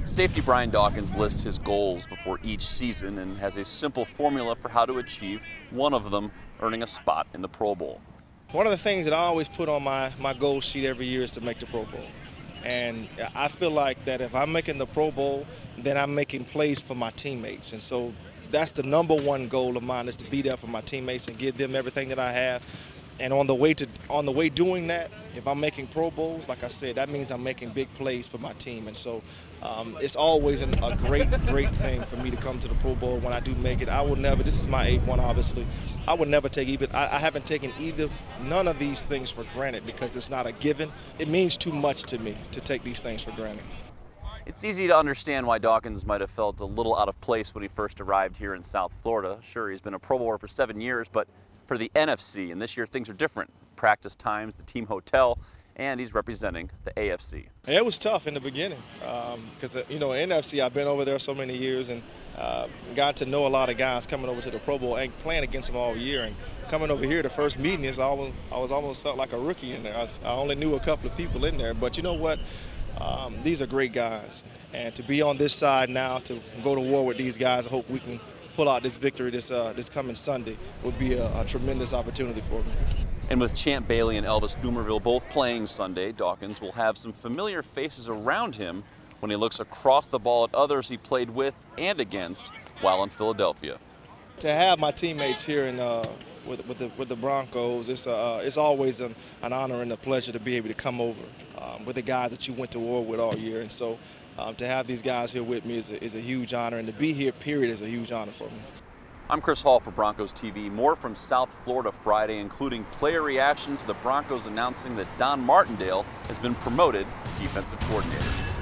Safety Brian Dawkins lists his goals before each season and has a simple formula for how to achieve one of them, earning a spot in the Pro Bowl. One of the things that I always put on my goal sheet every year is to make the Pro Bowl. And I feel like that if I'm making the Pro Bowl, then I'm making plays for my teammates. And so that's the number one goal of mine, is to be there for my teammates and give them everything that I have. And on the way doing that, if I'm making Pro Bowls, like I said, that means I'm making big plays for my team. And so it's always a great thing for me to come to the Pro Bowl when I do make it. I will never, this is my 8th one obviously, I would never take even, I haven't taken none of these things for granted because it's not a given. It means too much to me to take these things for granted. It's easy to understand why Dawkins might have felt a little out of place when he first arrived here in South Florida. Sure, he's been a Pro Bowler for 7 years, but for the NFC, and this year things are different. Practice times, the team hotel, and he's representing the AFC. It was tough in the beginning because, NFC, I've been over there so many years and got to know a lot of guys coming over to the Pro Bowl and playing against them all year. And coming over here, the first meeting is I was almost felt like a rookie in there. I only knew a couple of people in there, but you know what? These are great guys, and to be on this side now, to go to war with these guys, I hope we can pull out this victory this coming Sunday would be a tremendous opportunity for me. And with Champ Bailey and Elvis Dumervil both playing Sunday, Dawkins will have some familiar faces around him when he looks across the ball at others he played with and against while in Philadelphia. To have my teammates here with the Broncos, it's always an honor and a pleasure to be able to come over with the guys that you went to war with all year. And so to have these guys here with me is a huge honor, and to be here, period, is a huge honor for me. I'm Chris Hall for Broncos TV. More from South Florida Friday, including player reaction to the Broncos announcing that Don Martindale has been promoted to defensive coordinator.